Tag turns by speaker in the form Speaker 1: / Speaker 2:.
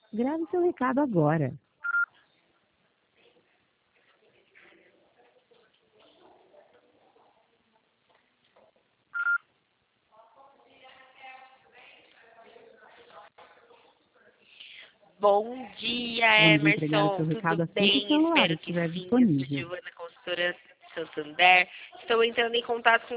Speaker 1: Grave seu recado agora.
Speaker 2: Bom dia,
Speaker 1: Vamos entregar o seu
Speaker 2: Emerson.
Speaker 1: recado
Speaker 2: Tudo
Speaker 1: assim que o
Speaker 2: bem?
Speaker 1: celular
Speaker 2: Espero que
Speaker 1: estiver
Speaker 2: sim. Eu sou
Speaker 1: disponível.
Speaker 2: Giovana, consultora Santander. Estou entrando em contato com